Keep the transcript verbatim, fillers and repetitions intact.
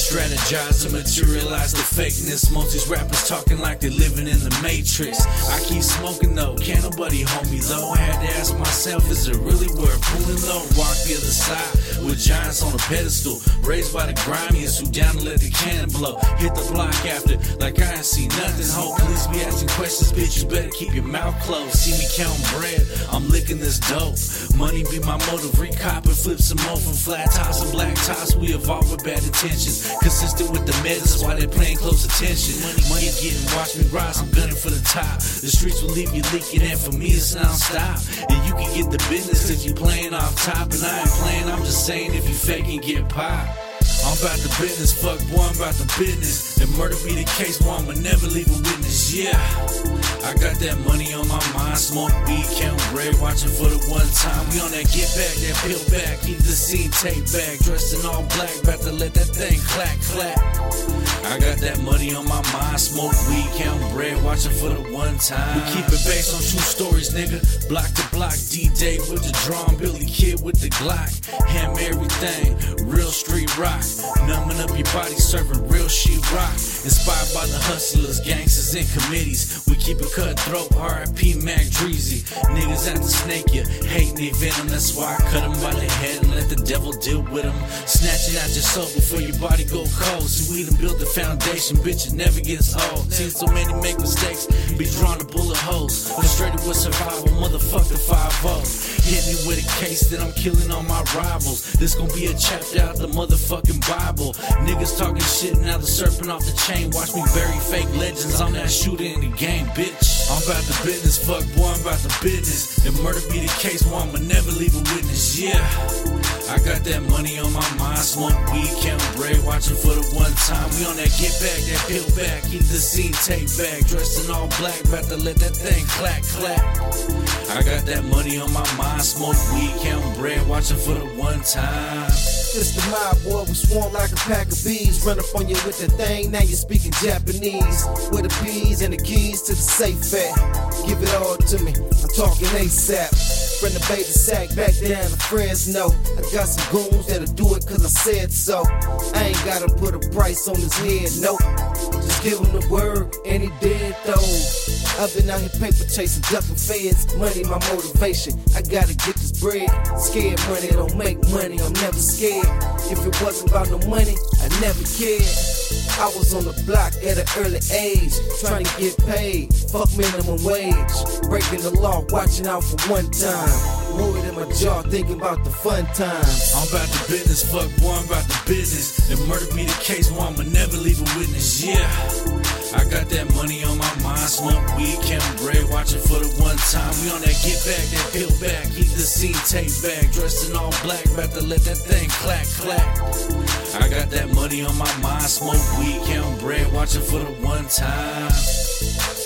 Strategize to materialize the fakeness. Most these rappers talking like they're living in the Matrix. I keep smoking though, can't nobody hold me low. Had to ask myself, is it really worth pulling low? Walk the other side with giants on a pedestal, raised by the grimiest who down to let the cannon blow. Hit the block after, like I ain't seen nothing. Ho, police be asking questions, bitch, you better keep your mouth closed. See me counting bread, I'm licking this dope. Money be my motive, recop and flip some more from flat tops and black tops. We evolve with bad intentions, consistent with the medicine while they paying close attention. Money, money getting, watch me rise, I'm gunning for the top. The streets will leave you leaking, and for me it's non-stop. And you can get the business if you playing off top, and I ain't playing, I'm just saying if you faking, get popped. I'm about the business, fuck boy, I'm about the business. If murder be the case, boy, I'ma never leave a witness, yeah. I got that money on my mind, smoke weed, count bread, watching for the one time. We on that get back, that peel back, keep the scene tape back. Dressed in all black, about to let that thing clack, clack. I got that money on my mind, smoke weed, count bread, watching for the one time. We keep it based on true stories, nigga. Block to block, D-Day with the drum, Billy Kid with the Glock. Ham everything, real street rock. Numbing up your body, serving real shit rock. Inspired by the hustlers, gangsters, and committees. We keep it cutthroat, R I P Mac Dreezy. Niggas out to snake you, hating they venom. That's why I cut them by the head and let the devil deal with them. Snatching out your soul before your body go cold. So we done built the foundation, bitch, it never gets old. Seen so many make mistakes, be drawn to bullet holes. Frustrated with survival, motherfucker five oh. Hit me with a case that I'm killing all my rivals. This gon' be a chapter out the motherfucking Bible. Niggas talking shit, now the serpent off the chain. Watch me bury fake legends, I'm that shooter in the game, bitch. I'm about the business, fuck boy, I'm about the business. If murder be the case, boy, I'ma never leave a witness, yeah. I got that money on my mind, smoke weed, count bread, watching for the one time. We on that get back, that peel back, keep the scene tape back. Dressed in all black, about to let that thing clack, clack. I got that money on my mind, smoke weed, count bread, watching for the one time. It's the mob, boy, we swarm like a pack of bees. Run up on you with that thing, now you're speaking Japanese. With the P's and the keys to the safe at. Give it all to me, I'm talking ASAP. From the baby sack back down to Fresno. I got some goons that'll do it cause I said so. I ain't gotta put a price on his head, nope. Just give him the word and he dead though. I've been out here paper chasing, ducking feds. Money my motivation, I gotta get this bread. Scared money don't make money, I'm never scared. If it wasn't about no money, I never cared. I was on the block at an early age, trying to get paid, fuck minimum wage. Breaking the law, watching out for one time. Wood in my jaw, thinking about the fun times. I'm about the business, fuck boy, I'm about the business. If murder be the case, boy, I'ma never leave a witness, yeah. I got that money on my mind, smoke weed, count bread, watching for the one time. We on that get back, that peel back, keep the scene tape back. Dressed in all black, about to let that thing clack, clack. I got that money on my mind, smoke weed, count bread, watching for the one time.